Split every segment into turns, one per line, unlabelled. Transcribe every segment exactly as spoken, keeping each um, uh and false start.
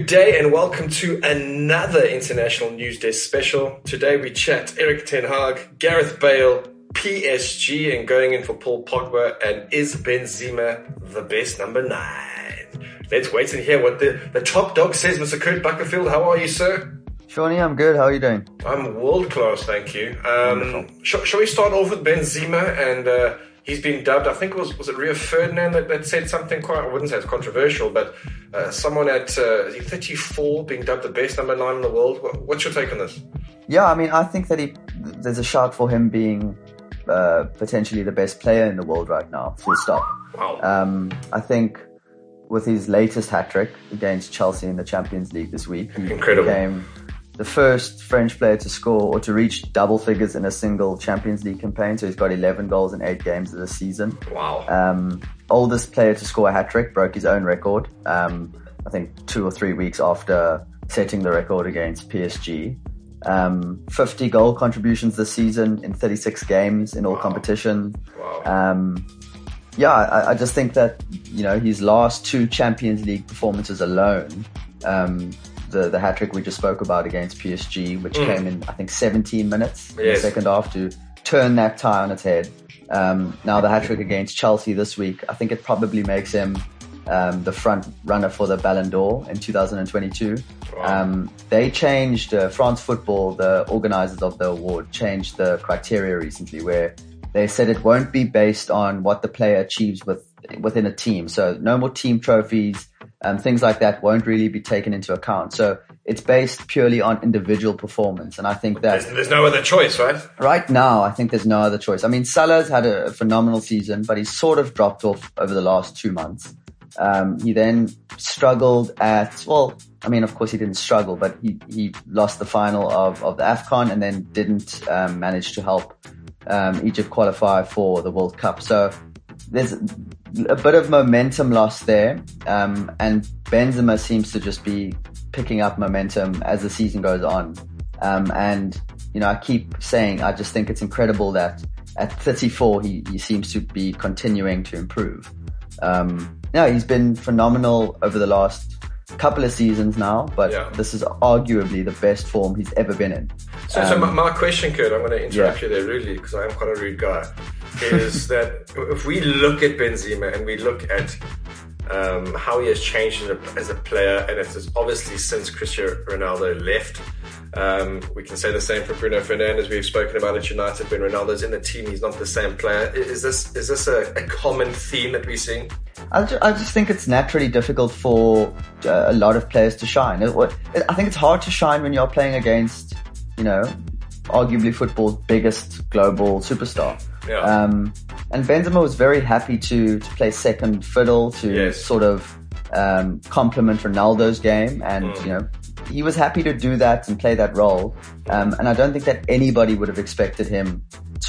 Good day and welcome to another International News Desk special. Today we chat Erik ten Hag, Gareth Bale, P S G and going in for Paul Pogba, and is Benzema the best number nine? Let's wait and hear what the, the top dog says. Mister Kurt Buckerfield, how are you, sir?
Shawnee, I'm good. How are you doing?
I'm world class, thank you. Um, sh- shall we start off with Benzema? And uh, he's been dubbed, I think it was, was it Rio Ferdinand that, that said something quite, I wouldn't say it's controversial, but uh, someone at uh, thirty-four being dubbed the best number nine in the world. What's your take on this?
Yeah, I mean, I think that he there's a shout for him being uh, potentially the best player in the world right now, full stop.
Wow.
Um, I think with his latest hat-trick against Chelsea in the Champions League this week, he
Incredible.
became the first French player to score or to reach double figures in a single Champions League campaign. So he's got eleven goals in eight games this season.
Wow.
Um, oldest player to score a hat-trick, broke his own record, um, I think two or three weeks after setting the record against P S G. Um, fifty goal contributions this season in thirty-six games in all
Wow.
competition.
Wow.
Um, yeah, I, I just think that, you know, his last two Champions League performances alone, um, the, the hat-trick we just spoke about against P S G, which
Mm.
came in, I think, seventeen minutes in
Yes.
the second half to turn that tie on its head. Um, now the hat-trick against Chelsea this week, I think it probably makes him um, the front runner for the Ballon d'Or in two thousand twenty-two.
Wow.
Um, they changed, uh, France Football, the organizers of the award, changed the criteria recently where they said it won't be based on what the player achieves with within a team. So no more team trophies and things like that won't really be taken into account. So it's based purely on individual performance. And I think that
There's, there's no other choice, right?
right now, I think there's no other choice. I mean, Salah's had a phenomenal season, but he's sort of dropped off over the last two months. Um, he then struggled at, well, I mean, of course he didn't struggle, but he, he lost the final of, of the AFCON and then didn't um, manage to help um, Egypt qualify for the World Cup. So there's a bit of momentum lost there. Um, and Benzema seems to just be picking up momentum as the season goes on. Um, and, you know, I keep saying, I just think it's incredible that at thirty-four, he, he seems to be continuing to improve. Um, yeah, he's been phenomenal over the last couple of seasons now, but
Yeah.
this is arguably the best form he's ever been in.
So, so
Um,
my, my question, Kurt, I'm going to interrupt
yeah.
you there rudely because I am quite a rude guy, is that if we look at Benzema and we look at um, how he has changed as a, as a player, and it's obviously since Cristiano Ronaldo left, um, we can say the same for Bruno Fernandes. We've spoken about at United when Ronaldo's in the team, he's not the same player. Is this is this a, a common theme that we're seeing?
I just, I just think it's naturally difficult for uh, a lot of players to shine. It, what, it, I think it's hard to shine when you're playing against, you know, arguably football's biggest global superstar.
Yeah.
Um, and Benzema was very happy to, to play second fiddle to
Yes.
sort of um, complement Ronaldo's game. And,
Mm.
you know, he was happy to do that and play that role. Um, and I don't think that anybody would have expected him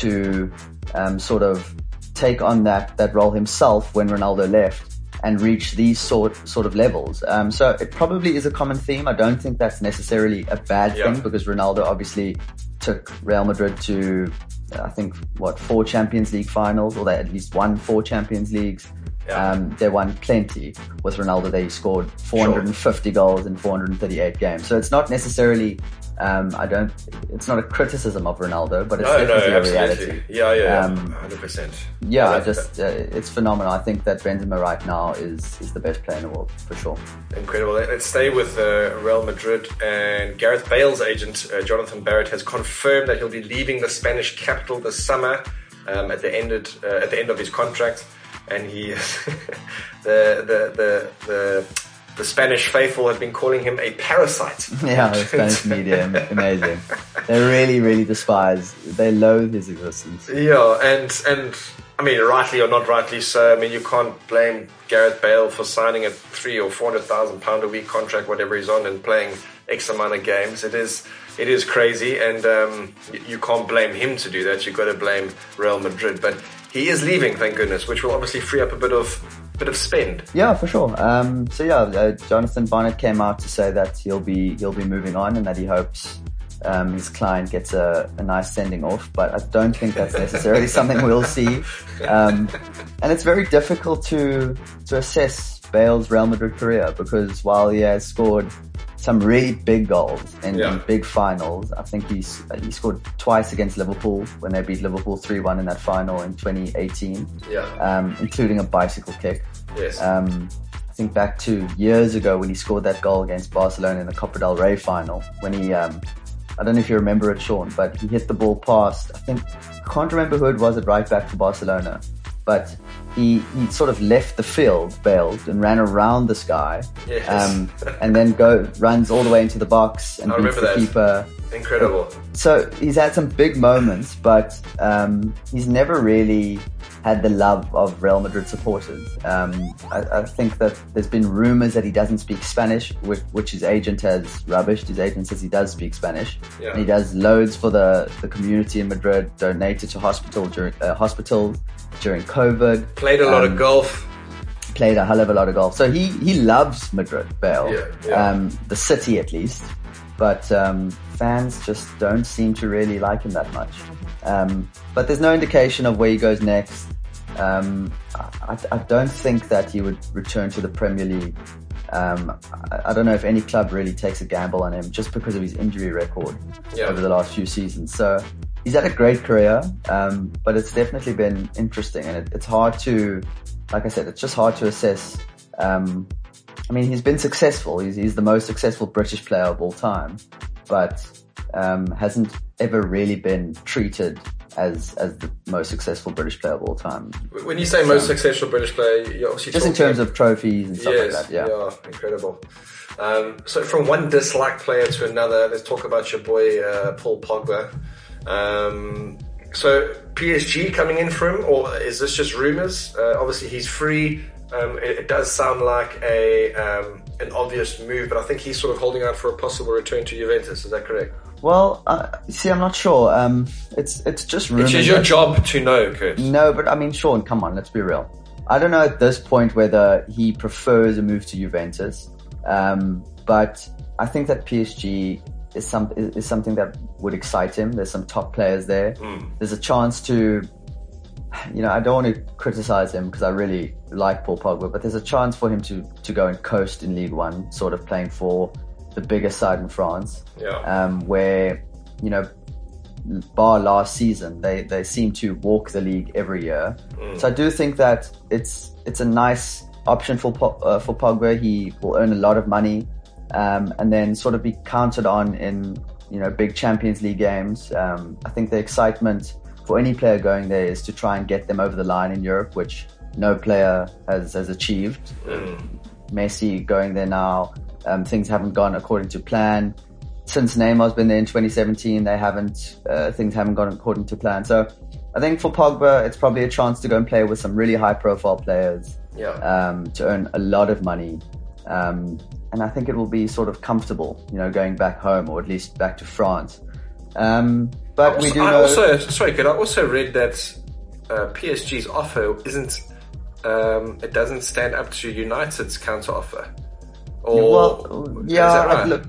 to um, sort of take on that, that role himself when Ronaldo left and reach these sort sort of levels. Um, so it probably is a common theme. I don't think that's necessarily a bad
Yeah.
thing because Ronaldo obviously took Real Madrid to, I think, what, four Champions League finals, or they at least won four Champions Leagues.
Yeah.
Um, they won plenty. With Ronaldo, they scored four hundred fifty goals in four hundred thirty-eight games. So it's not necessarily, um, I don't, it's not a criticism of Ronaldo, but it's
No, no,
definitely a
absolutely.
reality.
Yeah, yeah,
Um,
one hundred percent.
Yeah,
I
I
like
just, uh, it's phenomenal. I think that Benzema right now is, is the best player in the world, for sure.
Incredible. Let's stay with uh, Real Madrid, and Gareth Bale's agent, uh, Jonathan Barrett, has confirmed that he'll be leaving the Spanish capital this summer um, at the end of, uh, at the end of his contract. And he, the, the the the the Spanish faithful have been calling him a parasite.
Yeah, the Spanish media, amazing. They really, really despise, they loathe his existence.
Yeah, and and I mean, rightly or not rightly so. I mean, you can't blame Gareth Bale for signing a three or four hundred thousand pound a week contract, whatever he's on, and playing X amount of games. It is it is crazy, and um, you can't blame him to do that. You've got to blame Real Madrid, but he is leaving, thank goodness, which will obviously free up a bit of bit of spend.
Yeah, for sure. Um, so yeah, uh, Jonathan Barnett came out to say that he'll be he'll be moving on and that he hopes um, his client gets a, a nice sending off. But I don't think that's necessarily something we'll see. Um, and it's very difficult to to assess Bale's Real Madrid career because while he has scored some really big goals in,
Yeah.
in big finals. I think he's, he scored twice against Liverpool when they beat Liverpool three one in that final in twenty eighteen,
Yeah.
um, including a bicycle kick.
Yes.
Um, I think back to years ago when he scored that goal against Barcelona in the Copa del Rey final, when he, um, I don't know if you remember it, Sean, but he hit the ball past, I think, I can't remember who it was at right back for Barcelona, but he, he sort of left the field, bailed, and ran around this guy,
Yes.
um, and then go runs all the way into the box and
I
beats the
remember that.
keeper.
Incredible.
So he's had some big moments, but um, he's never really had the love of Real Madrid supporters. Um, I, I think that there's been rumors that he doesn't speak Spanish, which, which his agent has rubbished. His agent says he does speak Spanish.
Yeah.
And he does loads for the, the community in Madrid, donated to hospital during, uh, hospitals during COVID.
Played a lot
Um,
of golf.
Played a hell of a lot of golf. So he, he loves Madrid, Bale.
Yeah, yeah.
Um, the city at least. But um, fans just don't seem to really like him that much. Um, but there's no indication of where he goes next. Um, I, I don't think that he would return to the Premier League. Um, I, I don't know if any club really takes a gamble on him just because of his injury record
Yeah.
over the last few seasons. So he's had a great career, um, but it's definitely been interesting, and it, it's hard to, like I said, it's just hard to assess. Um, I mean, he's been successful. He's, he's the most successful British player of all time, but um, hasn't ever really been treated as as the most successful British player of all time.
When you say most successful British player, you're obviously
Just in
talking
terms of trophies and stuff
yes,
like that, yeah.
yeah, incredible. Um, so from one disliked player to another, let's talk about your boy uh, Paul Pogba. Um, so P S G coming in for him, or is this just rumours? Uh, obviously he's free. Um, it, it does sound like a um, an obvious move, but I think he's sort of holding out for a possible return to Juventus. Is that correct?
Well, uh, see, I'm not sure. Um, it's it's just rumors.
It's your
that-
job to know, Kurt.
No, but I mean, Sean, come on, let's be real. I don't know at this point whether he prefers a move to Juventus, um, but I think that P S G is some is, is something that would excite him. There's some top players there.
Mm.
There's a chance to, you know, I don't want to criticize him because I really like Paul Pogba, but there's a chance for him to to go and coast in League One, sort of playing for the biggest side in France.
Yeah.
Um, where, you know, bar last season, they, they seem to walk the league every year.
Mm.
So I do think that it's it's a nice option for Po- uh, for Pogba. He will earn a lot of money, um, and then sort of be counted on in, you know, big Champions League games. Um, I think the excitement for any player going there is to try and get them over the line in Europe, which no player has has achieved.
Mm.
Messi going there now. Um, things haven't gone according to plan. Since Neymar's been there in twenty seventeen, they haven't, uh, things haven't gone according to plan. So I think for Pogba, it's probably a chance to go and play with some really high profile players,
Yeah.
um, to earn a lot of money. Um, and I think it will be sort of comfortable, you know, going back home or at least back to France. Um, but
Also,
we do
I
know.
also, sorry, Kurt, I also read that uh, P S G's offer isn't, um, it doesn't stand up to United's counter offer. Or,
well,
is
yeah,
that right?
I- look,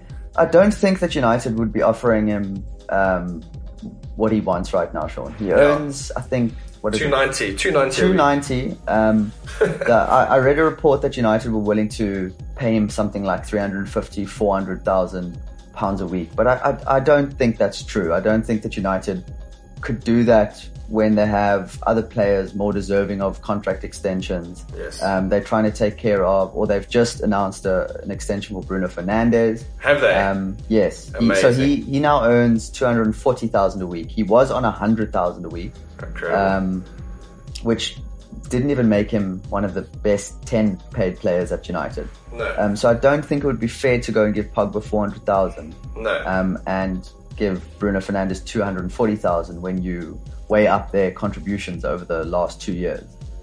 I don't think that United would be offering him um, what he wants right now, Sean. He earns, I think, what is
two
it?
ninety, two ninety.
two ninety. Um, the, I, I read a report that United were willing to pay him something like three hundred fifty, four hundred thousand pounds a week. But I, I, I don't think that's true. I don't think that United could do that when they have other players more deserving of contract extensions.
Yes.
Um, they're trying to take care of, or they've just announced a, an extension for Bruno Fernandes.
Have they?
Um, yes. He, so
Amazing.
he, he now earns two hundred forty thousand a week. He was on one hundred thousand a week.
Incredible.
Um, which didn't even make him one of the best ten paid players at United.
no.
Um, so I don't think it would be fair to go and give Pogba four hundred thousand
no.
um, and give Bruno Fernandes two hundred forty thousand when you weigh up their contributions over the last two years.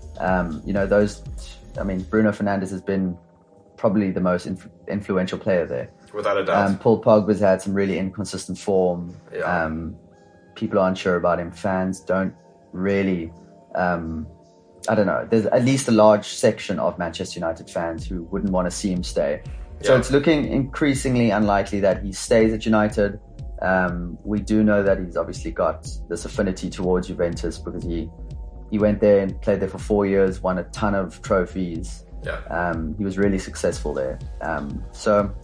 Um, you know, those, I mean, Bruno Fernandes has been probably the most inf- influential player there.
Without a doubt.
Um, Paul Pogba's had some really inconsistent form.
Yeah.
Um, people aren't sure about him. Fans don't really, um, I don't know. There's at least a large section of Manchester United fans who wouldn't want to see him stay. So
Yeah.
it's looking increasingly unlikely that he stays at United. Um, we do know that he's obviously got this affinity towards Juventus because he, he went there and played there for four years, won a ton of trophies.
yeah.
Um, he was really successful there. Um, so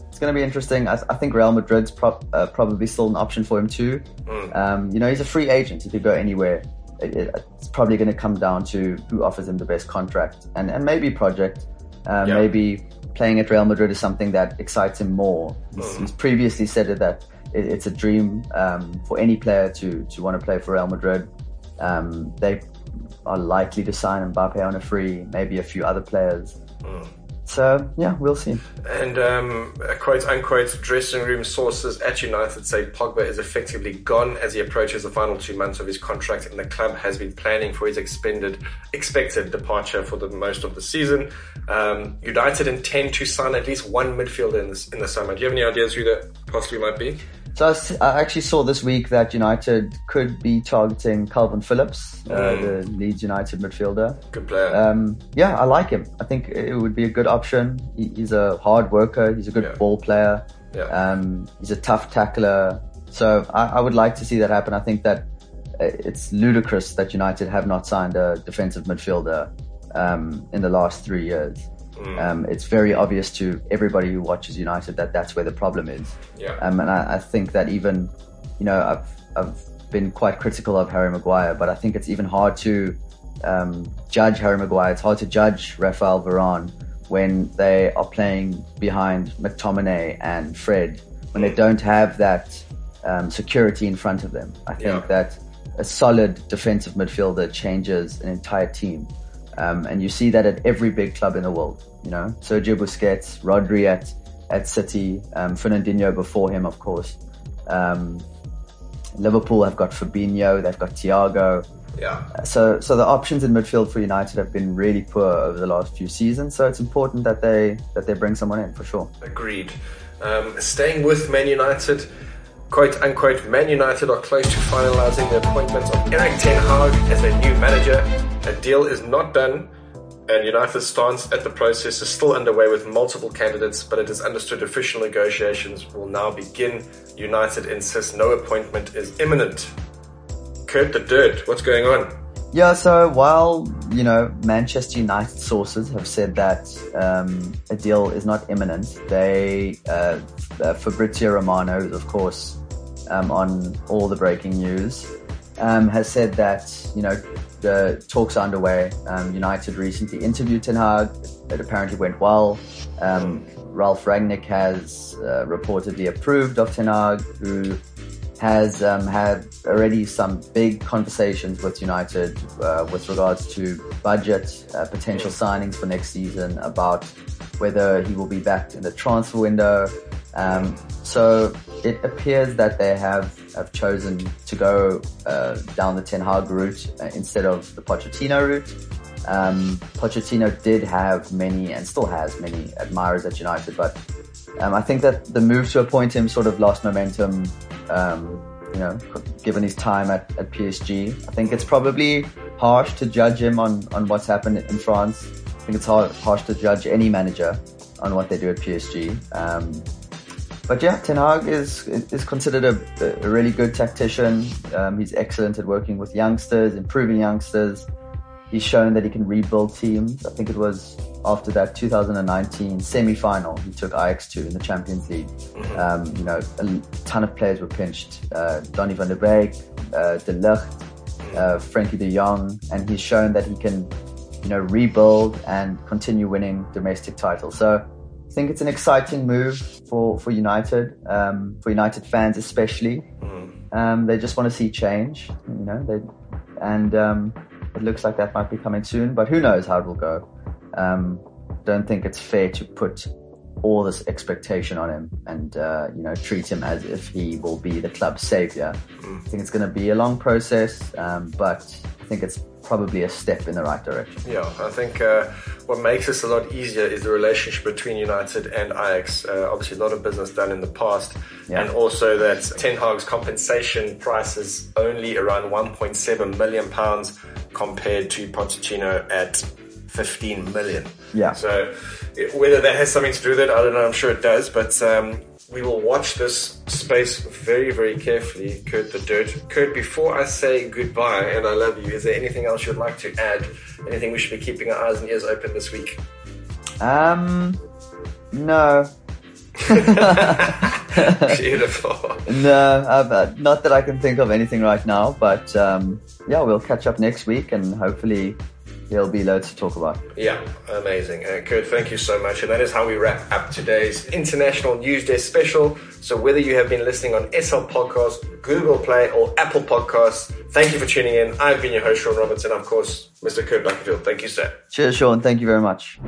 it's going to be interesting. I, th- I think Real Madrid's pro- uh, probably still an option for him too. Mm. Um, you know, he's a free agent. He could go anywhere. It, it, it's probably going to come down to who offers him the best contract, and, and maybe project. Uh, yeah. Maybe playing at Real Madrid is something that excites him more. He's, mm. he's previously said it, that it, it's a dream um, for any player to to want to play for Real Madrid. Um, they are likely to sign Mbappe on a free, maybe a few other players. Mm. So, yeah, we'll see.
And um, quote-unquote dressing room sources at United say Pogba is effectively gone as he approaches the final two months of his contract, and the club has been planning for his expended, expected departure for the most of the season. Um, United intend to sign at least one midfielder in, this, in the summer. Do you have any ideas who that possibly might be?
So I actually saw this week that United could be targeting Calvin Phillips, mm. uh, the Leeds United midfielder.
Good player.
Um, yeah, I like him. I think it would be a good option. He, he's a hard worker. He's a good yeah. ball player.
Yeah.
Um, he's a tough tackler. So I, I would like to see that happen. I think that it's ludicrous that United have not signed a defensive midfielder um, in the last three years. Mm. Um, it's very obvious to everybody who watches United that that's where the problem is.
Yeah.
Um, and I, I think that even, you know, I've I've been quite critical of Harry Maguire, but I think it's even hard to um, judge Harry Maguire. It's hard to judge Rafael Varane when they are playing behind McTominay and Fred, when mm. they don't have that um, security in front of them. I think yeah. that a solid defensive midfielder changes an entire team. Um, and you see that at every big club in the world, you know, Sergio Busquets, Rodri at, at City, um, Fernandinho before him, of course. Um, Liverpool have got Fabinho, they've got Thiago.
Yeah.
So, so the options in midfield for United have been really poor over the last few seasons. So it's important that they, that they bring someone in for sure.
Agreed. Um, staying with Man United, quote unquote, Man United are close to finalising the appointment of Erik ten Hag as their new manager. A deal is not done, and United's stance at the process is still underway with multiple candidates, but it is understood official negotiations will now begin. United insists no appointment is imminent. Kurt the Dirt, what's going on?
Yeah, so while, you know, Manchester United sources have said that um, a deal is not imminent, they, uh, uh, Fabrizio Romano, who's of course um, on all the breaking news, um, has said that, you know, the talks are underway. Um, United recently interviewed Ten Hag. It apparently went well. Um, Ralf Rangnick has uh, reportedly approved of Ten Hag, who has um, had already some big conversations with United uh, with regards to budget, uh, potential signings for next season, about whether he will be back in the transfer window. Um, so it appears that they have, have chosen to go uh, down the Ten Hag route uh, instead of the Pochettino route. Um, Pochettino did have many, and still has many, admirers at United, but um, I think that the move to appoint him sort of lost momentum, um, you know, given his time at, at P S G. I think it's probably harsh to judge him on, on what's happened in France. I think it's hard, harsh to judge any manager on what they do at P S G. Um, But yeah, Ten Hag is is considered a, a really good tactician. Um, he's excellent at working with youngsters, improving youngsters. He's shown that he can rebuild teams. I think it was after that two thousand nineteen semi-final he took Ajax to in the Champions League. Um, you know, a ton of players were pinched. Uh, Donny van der Beek, uh, De Ligt, uh, Frankie de Jong, and he's shown that he can, you know, rebuild and continue winning domestic titles. So I think it's an exciting move for, for United, um, for United fans especially. Um, they just want to see change, you know, they, and um, it looks like that might be coming soon, but who knows how it will go. Um, don't think it's fair to put all this expectation on him and, uh, you know, treat him as if he will be the club's savior. I think it's going to be a long process, um, but I think it's probably a step in the right direction.
Yeah, I think uh, what makes this a lot easier is the relationship between United and Ajax. Uh, obviously, a lot of business done in the past, yeah. And also that Ten Hag's compensation price is only around one point seven million pounds compared to Pochettino at fifteen million.
Yeah.
So whether that has something to do with it, I don't know. I'm sure it does, but um, we will watch this space very, very carefully. Kurt the Dirt. Kurt, before I say goodbye and I love you, is there anything else you'd like to add? Anything we should be keeping our eyes and ears open this week?
Um, no.
Beautiful.
No, I've, uh, not that I can think of anything right now, but um, yeah, we'll catch up next week and hopefully there'll be loads to talk about.
Yeah, amazing. Uh, Kurt, thank you so much. And that is how we wrap up today's International News Day special. So whether you have been listening on S L Podcasts, Google Play or Apple Podcasts, thank you for tuning in. I've been your host, Sean Robertson. Of course, Mister Kurt Buckenfield. Thank you, sir.
Cheers, Sean. Thank you very much.